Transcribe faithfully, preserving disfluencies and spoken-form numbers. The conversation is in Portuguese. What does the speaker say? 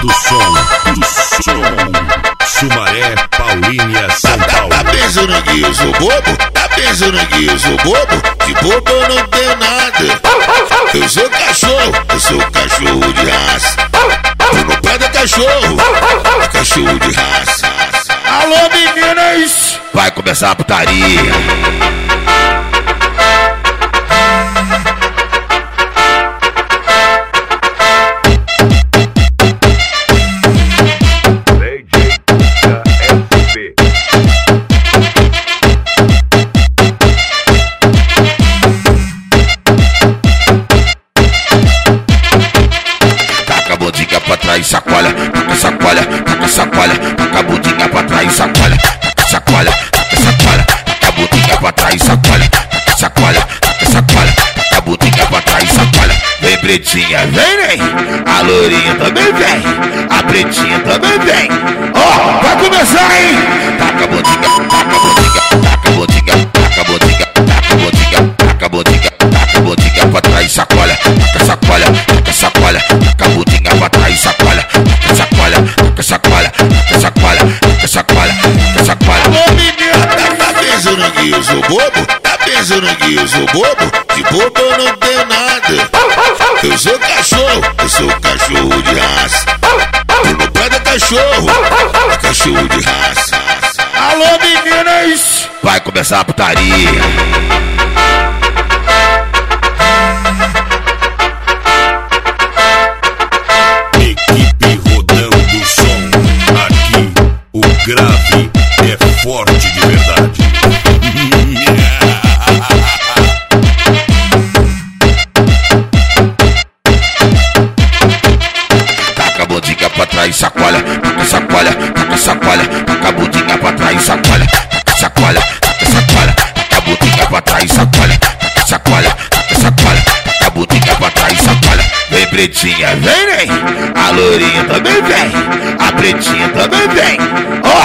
do som, do som. Sumaré, Paulínia, São Paulo. Tá, tá pensando que eu sou bobo? Tá pensando que eu sou bobo? De bobo eu não tenho nada. Eu sou cachorro, eu sou cachorro de raça. Eu não pego cachorro, é cachorro de raça. Alô meninas, vai começar a putaria. Pra trás, sacola, taca sacola, taca sacola, taca a bundinha pra trás, sacola, taca sacola, taca sacola, taca a bundinha pra trás, sacola, taca sacola, taca sacola, taca a bundinha pra trás, sacola. Vem pretinha, vem, vem, a lourinha também vem, a pretinha também vem. Ó, oh, vai começar, hein? Taca a bundinha, taca a bundinha, taca a bundinha, taca a bundinha, taca a bundinha, taca a bundinha, taca a bundinha pra trás, sacola, taca sacola, taca sacola, taca a bundinha pra trás, sacola, taca sacola, taca sacola, taca sacola, taca sacola, taca sacola. alô menina, Tá, tá pensando que eu sou bobo? Tá pensando que eu sou bobo? De bobo eu não tenho nada. Eu sou cachorro, eu sou cachorro de raça. Eu não pego cachorro, é cachorro de raça. alô meninas, vai começar a putaria. O grave é forte de verdade. Taca a bundinha pra trás, sacola, taca sacola, taca sacola, taca a bundinha pra trás, sacola, taca sacola, taca sacola, taca a bundinha pra trás, sacola, taca sacola, taca sacola, taca a bundinha pra trás, sacola. Vem pretinha, vem, vem, a lourinha também vem, a pretinha também vem. Ó,